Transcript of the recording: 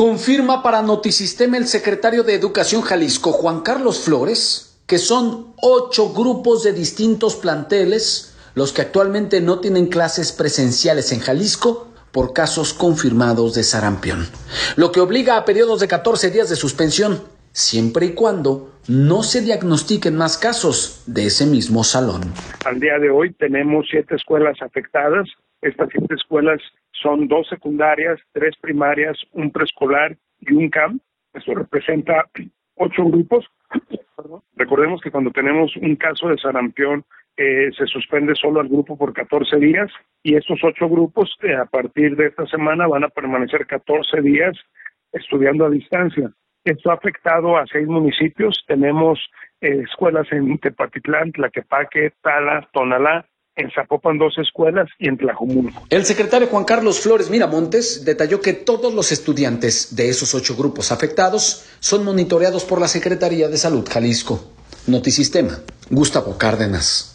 Confirma para Notisistema el secretario de Educación Jalisco, Juan Carlos Flores, que son 8 grupos de distintos planteles los que actualmente no tienen clases presenciales en Jalisco por casos confirmados de sarampión, lo que obliga a periodos de 14 días de suspensión, siempre y cuando no se diagnostiquen más casos de ese mismo salón. Al día de hoy tenemos 7 escuelas afectadas. Estas 7 escuelas son 2 secundarias, 3 primarias, un preescolar y un CAM. Eso representa 8 grupos. Recordemos que cuando tenemos un caso de sarampión, se suspende solo al grupo por 14 días y estos 8 grupos a partir de esta semana van a permanecer 14 días estudiando a distancia. Esto ha afectado a 6 municipios. Tenemos escuelas en Tepatitlán, Tlaquepaque, Tala, Tonalá, en Zapopan 2 escuelas y en Tlajomulco. El secretario Juan Carlos Flores Miramontes detalló que todos los estudiantes de esos 8 grupos afectados son monitoreados por la Secretaría de Salud Jalisco. Notisistema, Gustavo Cárdenas.